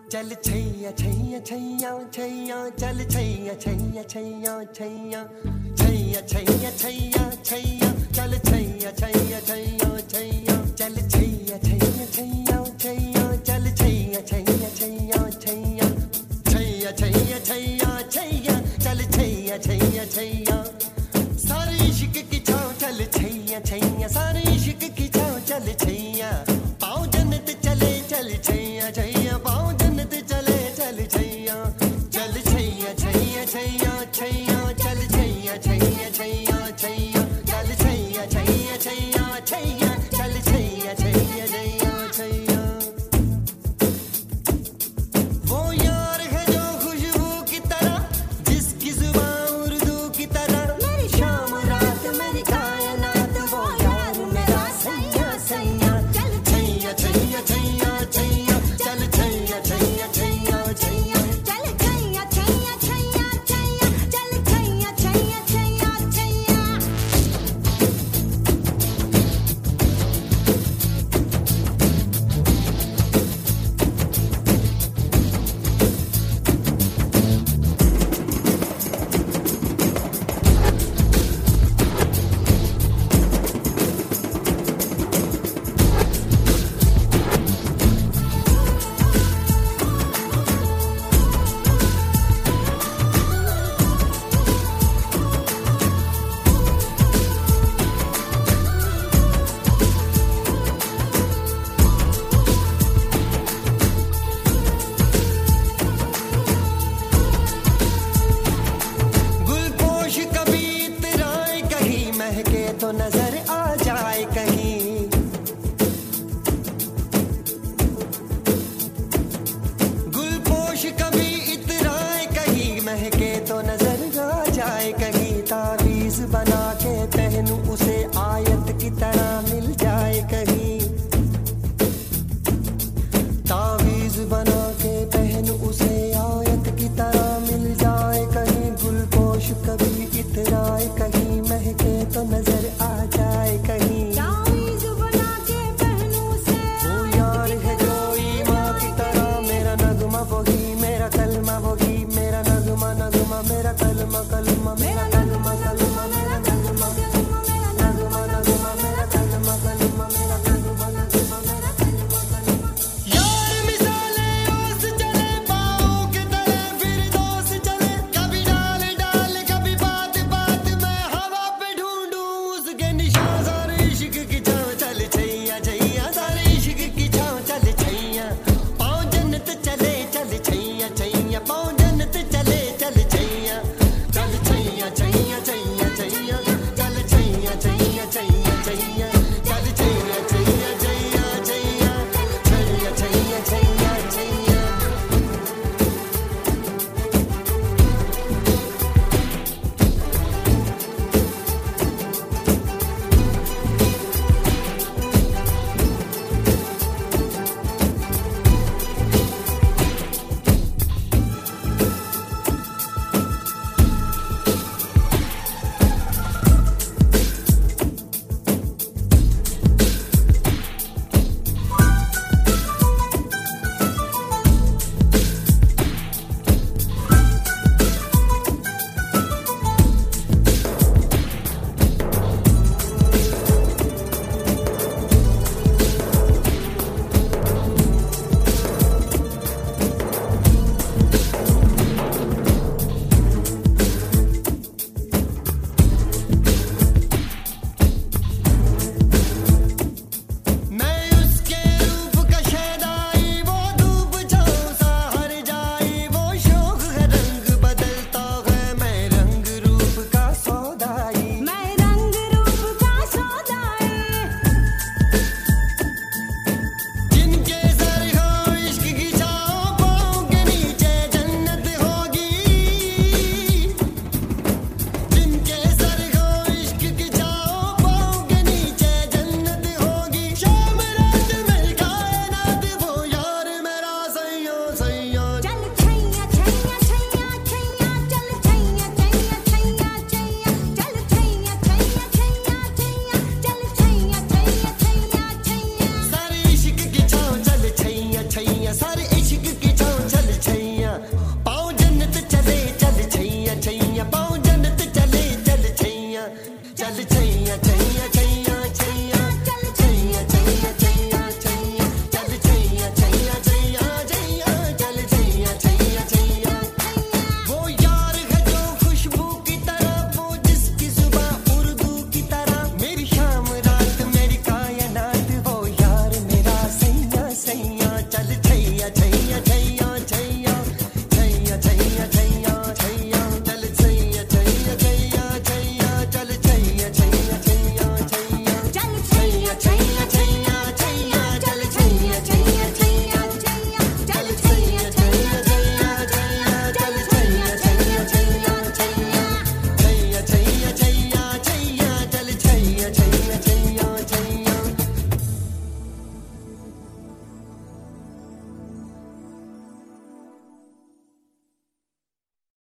चल छैया छैया छैया छैया चल छैया छैया छैया छैया छैया छैया छैया छैया चल छैया छैया छैया छैया चल छैया छैया छैया छैया चल छैया छैया छैया छैया छैया छैया छैया छैया चल छैया छैया छैया सारे इश्क की छाँव चल छैया छैया सारे इश्क की छाँव चल छैया पाँव जन्नत चले चल छैया छैया पाँव जन्नत चले चल छैया चल छैया छैया छैया छैया चल छैया छैया छैया छैया चल छैया छैया छैया छैया चल छैया छैया छैया छैया वो यार है जो खुशबू की तरह जिसकी जुबान उर्दू की तरह मेरी शाम रात मेरी कायनात वो यार मेरा सैया सैया चल छैया छैया छैया छैया चल छैया छैया छैया छैया चल छैया छैया छैया छैया चल छैया छैया छैया छैया गुलपोश कभी इतराए कहीं महके तो नजर आ जाए कहीं गुलपोश कभी इतराए कहीं महके तो नजर आ जाए कहीं तावीज बना के पहनूं उसे आयत की तरह मिल जाए कहीं तावीज बना के पहनूं उसे आयत की तरह मिल जाए कहीं गुलपोश कभी इतराए कहीं महके तो नजर आ जाए कहीं तावीज़ बना के पहनूं से वो यार है जो ईमां की तरह मेरा नगमा वही मेरा कलमा वही मेरा नगमा नगमा मेरा कलमा कलमा मेरा नगमा कलमा मेरा नगमा मेरा नगमा नगमा मेरा कलमा कलमा मेरा नगमा नगमा मेरा कलमा कलमा यार मिसाले ओस चले पाँव के तले फिर दोस्त चले कभी डाल डाल कभी बात बात में हवा पे ढूंढूं उसके निशान सारे इश्क की छाँव चल छैया छैया सारे इश्क की छाँव चल छैया पाँव जन्नत चले चल छैया छैया पाँव जन्नत चले चल छैया चल छैया छैया चल